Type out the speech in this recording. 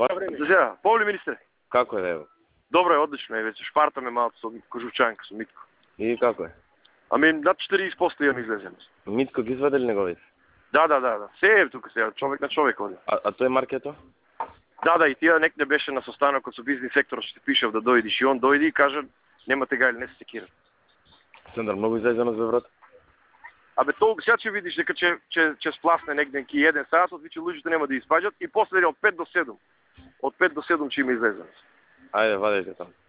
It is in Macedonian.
Сега, Повли министре. Како е, ево? Добро е, одлично е, веќе шпартаме малку со кожувчанка, со Митко. И како е? Ами, над 40% имам излезеност. Митко ги извадили неговите? Да. Се е тука сега, човек на човек оди. А тој маркето? Да, и тие некде беше на состанокот со бизнис сектор, што ти пишав да дојдиш и он дојди и кажа немате гајле, не се секира. Сендар, многу излезеност бе, брат? Абе, толку сега ќе видиш дека ќе спласне негде ки 1 саат, веќе луѓето нема да испаѓат и после од 5 до 7. Од 5 до 7 ќе има излезеност. Ајде, вадете там.